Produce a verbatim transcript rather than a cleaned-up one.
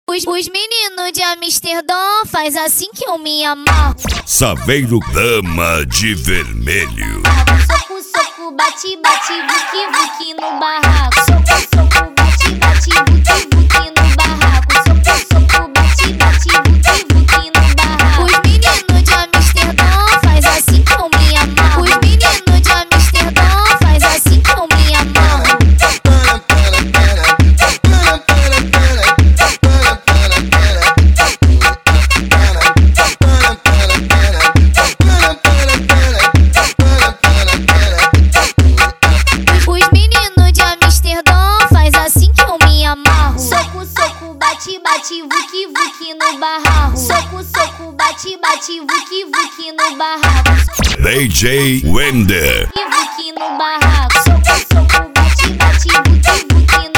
Os, os meninos de Amsterdã faz assim que eu me amarro. Saveiro Dama de Vermelho. Soco, soco, bate, bate, vuki, vuki no barraco. Soco, soco, bate, bate, vuki, vuki no barraco. Soco, soco, bate, bate, vuki, vuki no barraco. Os meninos de Amsterdã faz assim que eu me amarro. Os meninos de Amsterdã faz assim que eu me amarro. Os meninos de Amsterdã faz assim que eu me amarro. Soco, soco, bate, bate, vuki, vuki no barraco. Soco, soco, bate, bate, vuki, vuki no barraco. D J Wender. Vuki, vuki no barraco. Soco, soco, bate, bate, vuki, vuki